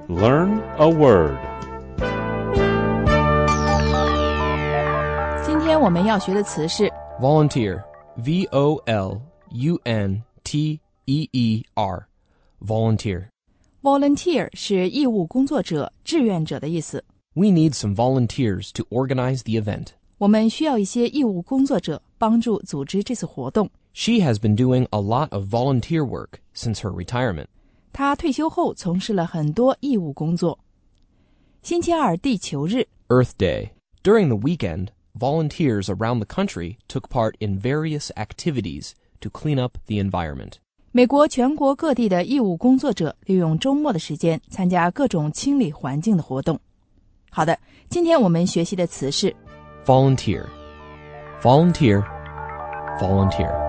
Learn a word. 今天我们要学的词是 Volunteer. V-O-L-U-N-T-E-E-R. Volunteer. volunteer 是义务工作者、志愿者的意思。 We need some volunteers to organize the event. 我们需要一些义务工作者帮助组织这次活动。 She has been doing a lot of volunteer work since her retirement. 她退休后从事了很多义务工作。星期二地球日 Earth Day. During the weekend, volunteers around the country took part in various activities to clean up the environment. 美国全国各地的义务工作者利用周末的时间参加各种清理环境的活动。好的，今天我们学习的词是 Volunteer. Volunteer. Volunteer.